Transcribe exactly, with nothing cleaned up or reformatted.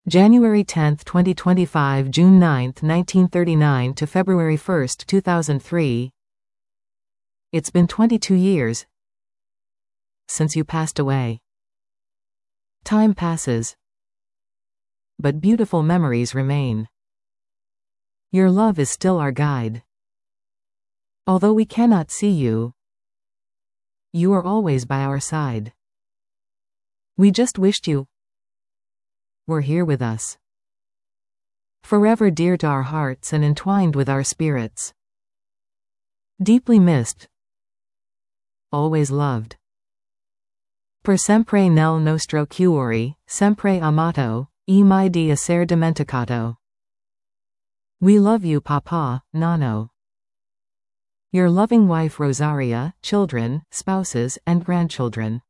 January tenth, twenty twenty-five, June ninth, nineteen thirty-nine to February first, two thousand three. It's been twenty-two years since you passed away. Time passes, but beautiful memories remain. Your love is still our guide. Although we cannot see you, you are always by our side. We just wished you were here with us, forever dear to our hearts and entwined with our spirits. Deeply missed, always loved. Per sempre nel nostro cuore, sempre amato, e mai di essere dimenticato. We love you, Papa, Nano. Your loving wife Rosaria, children, spouses, and grandchildren.